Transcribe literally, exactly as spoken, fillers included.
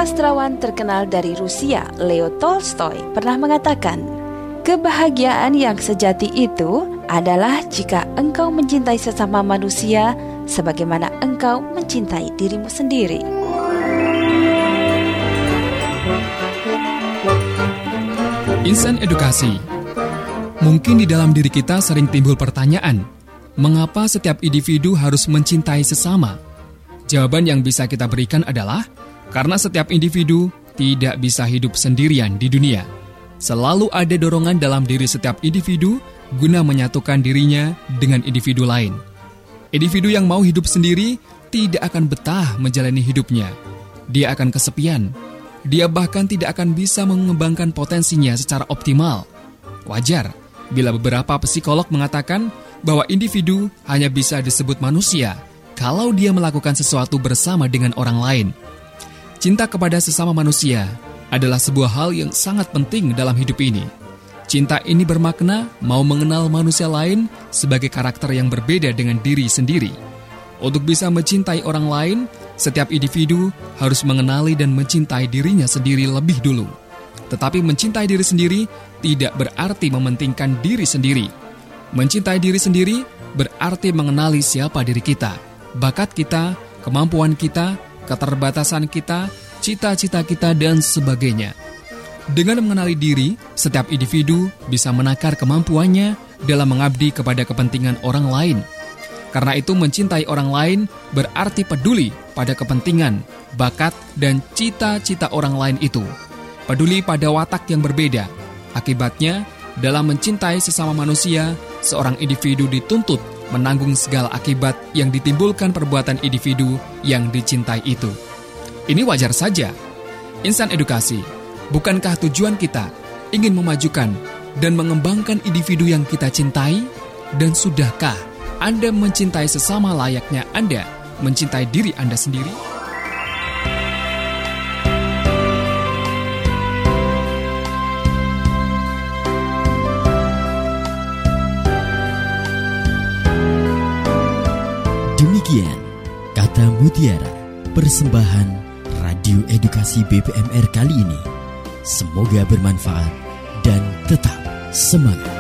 sastrawan terkenal dari Rusia, Leo Tolstoy, pernah mengatakan, kebahagiaan yang sejati itu adalah jika engkau mencintai sesama manusia sebagaimana engkau mencintai dirimu sendiri. Insan Edukasi. Mungkin di dalam diri kita sering timbul pertanyaan, mengapa setiap individu harus mencintai sesama? Jawaban yang bisa kita berikan adalah karena setiap individu tidak bisa hidup sendirian di dunia. Selalu ada dorongan dalam diri setiap individu guna menyatukan dirinya dengan individu lain. Individu yang mau hidup sendiri tidak akan betah menjalani hidupnya. Dia akan kesepian. Dia bahkan tidak akan bisa mengembangkan potensinya secara optimal. Wajar bila beberapa psikolog mengatakan bahwa individu hanya bisa disebut manusia kalau dia melakukan sesuatu bersama dengan orang lain. Cinta kepada sesama manusia adalah sebuah hal yang sangat penting dalam hidup ini. Cinta ini bermakna mau mengenal manusia lain sebagai karakter yang berbeda dengan diri sendiri. Untuk bisa mencintai orang lain, setiap individu harus mengenali dan mencintai dirinya sendiri lebih dulu. Tetapi mencintai diri sendiri tidak berarti mementingkan diri sendiri. Mencintai diri sendiri berarti mengenali siapa diri kita, bakat kita, kemampuan kita, keterbatasan kita, cita-cita kita, dan sebagainya. Dengan mengenali diri, setiap individu bisa menakar kemampuannya dalam mengabdi kepada kepentingan orang lain. Karena itu mencintai orang lain berarti peduli pada kepentingan, bakat, dan cita-cita orang lain itu. Peduli pada watak yang berbeda. Akibatnya, dalam mencintai sesama manusia, seorang individu dituntut menanggung segala akibat yang ditimbulkan perbuatan individu yang dicintai itu. Ini wajar saja. Insan Edukasi, bukankah tujuan kita ingin memajukan dan mengembangkan individu yang kita cintai? Dan sudahkah Anda mencintai sesama layaknya Anda mencintai diri Anda sendiri? Demikian Kata Mutiara, persembahan Radio Edukasi B P M R kali ini. Semoga bermanfaat dan tetap semangat.